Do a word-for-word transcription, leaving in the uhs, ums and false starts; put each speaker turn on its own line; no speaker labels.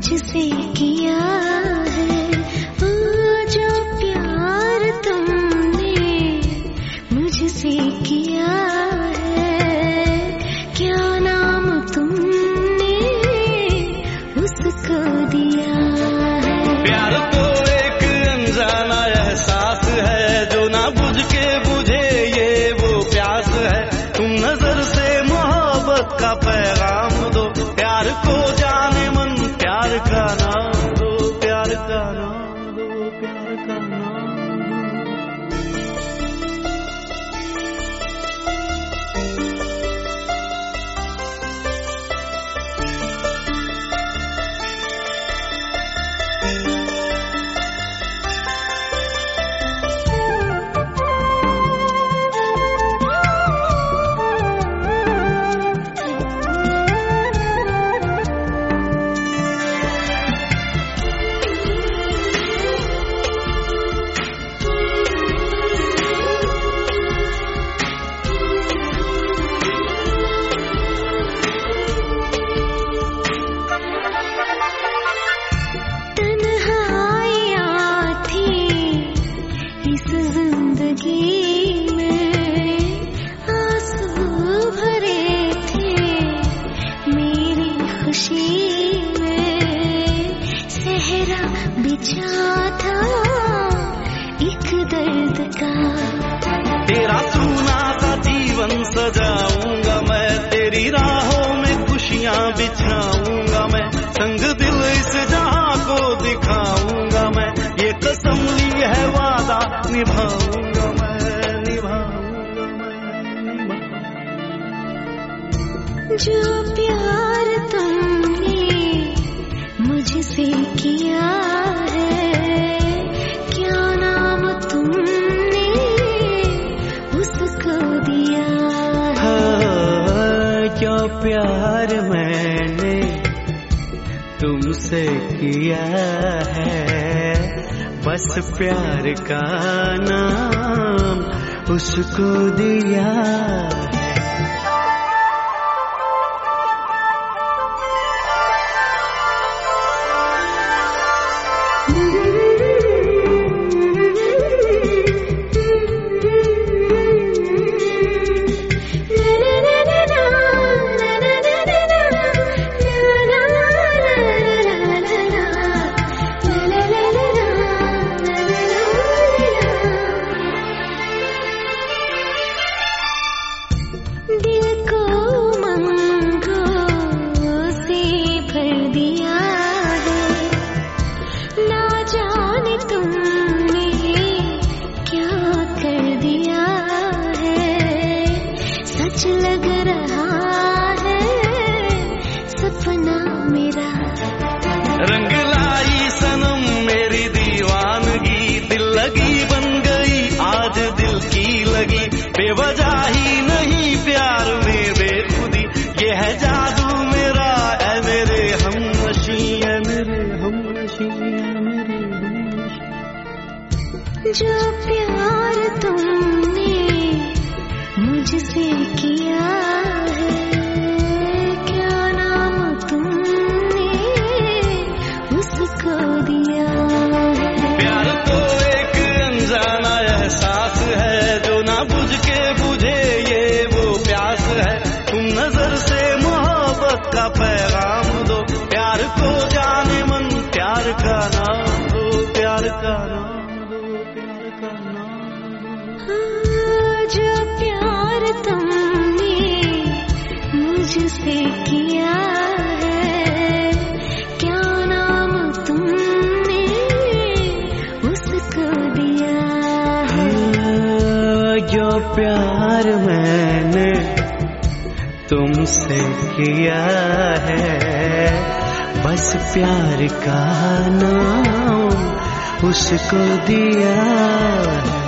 मुझसे किया है, ओ जो प्यार तुमने मुझसे किया है, क्या नाम तुमने उसको दिया है।
प्यार तो एक अनजाना एहसास है, जो ना बुझ के बुझे ये वो प्यास है। तुम नजर से मोहब्बत का पैगाम दो, प्यार को जाने मन प्यार का नाम दो, प्यार का नाम दो, प्यार का नाम दो। तेरा सूना सा जीवन सजाऊंगा मैं, तेरी राहों में खुशियां बिछाऊंगा मैं, संग दिल इस जहां को दिखाऊंगा मैं, ये कसम ली है वादा निभाऊंगा मैं, निभाऊंगा मैं, निभाऊंगा।
जो प्यार तुमने मुझसे किया है, क्या नाम तुमने उसको दिया है।
जो प्यार मैंने तुमसे किया है, बस प्यार का नाम उसको दिया है।
लग रहा है सपना मेरा,
रंग लाई सनम मेरी दीवानगी, दिल लगी बन गई आज दिल की लगी, बेवजह ही नहीं प्यार में बेखुदी, ये है जादू मेरा ऐ मेरे हमनशी, ऐ मेरे हमनशी, ऐ मेरे हमनशी।
जो प्यार तुमने मुझसे किया है, क्या नाम तुमने उसको दिया है।
प्यार तो एक अनजाना एहसास है, जो ना बुझ के बुझे ये वो प्यास है। तुम नजर से मोहब्बत का पैगाम दो, प्यार को जाने मन प्यार का नाम दो, प्यार का नाम दो, प्यार का नाम दो।
जो प्यार तुमने मुझसे किया है, क्या नाम तुमने उसको दिया है।
जो प्यार मैंने तुमसे किया है, बस प्यार का नाम उसको दिया है।